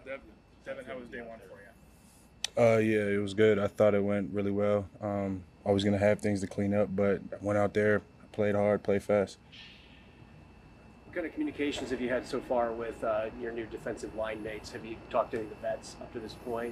Devin, how was day one for you? Yeah, it was good. I thought it went really well. Always gonna have things to clean up, but I went out there, played hard, played fast. What kind of communications have you had so far with your new defensive line mates? Have you talked to any of the vets up to this point?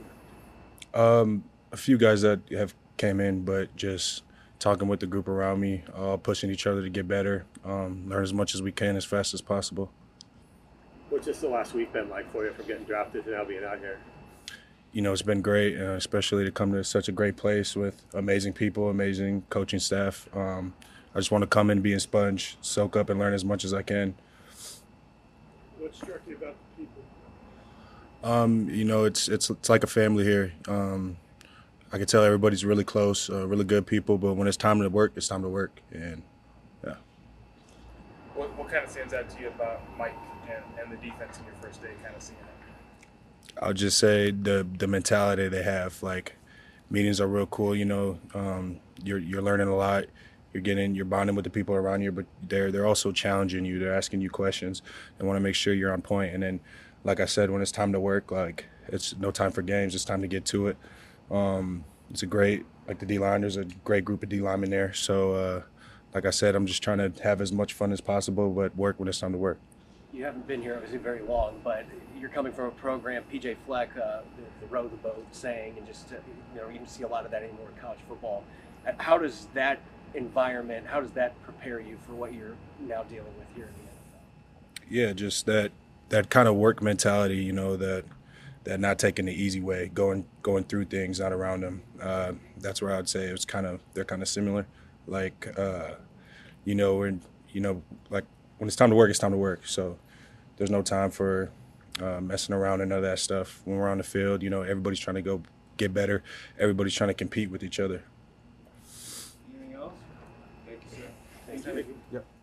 A few guys that have came in, but just talking with the group around me, all pushing each other to get better, learn as much as we can as fast as possible. What's just the last week been like for you from getting drafted to now being out here? You know, it's been great, especially to come to such a great place with amazing people, amazing coaching staff. I just want to come in, be a sponge, soak up, and learn as much as I can. What struck you about the people? You know, it's like a family here. I can tell everybody's really close, really good people. But when it's time to work, it's time to work. And yeah. What kind of stands out to you about Mike and the defense in your first day, kind of seeing it? I'll just say the mentality they have. Like, meetings are real cool. You know, you're learning a lot. You're bonding with the people around you, but they're also challenging you. They're asking you questions. They want to make sure you're on point. And then, like I said, when it's time to work, like, it's no time for games. It's time to get to it. It's a great, like, the D-line, there's a great group of D-linemen there. So, like I said, I'm just trying to have as much fun as possible, but work when it's time to work. You haven't been here obviously very long, but you're coming from a program, PJ Fleck, the row the boat saying, and just you don't see a lot of that anymore in college football. How does that environment, how does that prepare you for what you're now dealing with here in the NFL? Yeah, just that kind of work mentality, you know, that not taking the easy way, going through things, not around them. That's where I'd say they're kind of similar. Like, you know, like, when it's time to work, it's time to work. So there's no time for messing around and none of that stuff. When we're on the field, you know, everybody's trying to go get better. Everybody's trying to compete with each other. Anything else? Thank you, sir. Thank you. Yep.